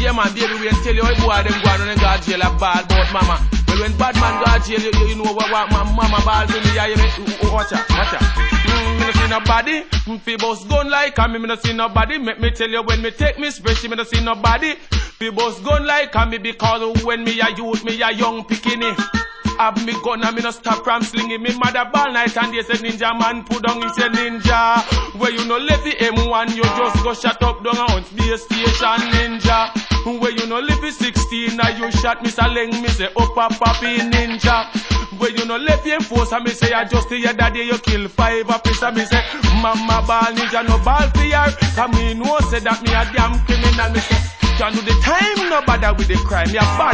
Yeah man, baby, we tell you how boy them go on and go jail a ball about mama. Well when bad man go jail, you know what my mama ball to me, yeah, you make watch out. Me no see nobody, fi boss gun like me no see nobody. Make me tell you when me take me spreadsheet, me no see nobody. Fi boss gun like me because when me a youth, me a young pikini. Have me gun and me no stop from slinging. Me mother ball night and they say ninja man put down, he say ninja. Where you no live the M1, you just go shut up down and hunt be a station ninja. Where you no live the 16, now you shot me saleng, me say up a papi ninja. Where you no live the force and me say I just your daddy you kill 5 officer, me say mama ball ninja no ball for her. Cause me know say that me a damn criminal, me say can do the time no bother with the crime, me a bad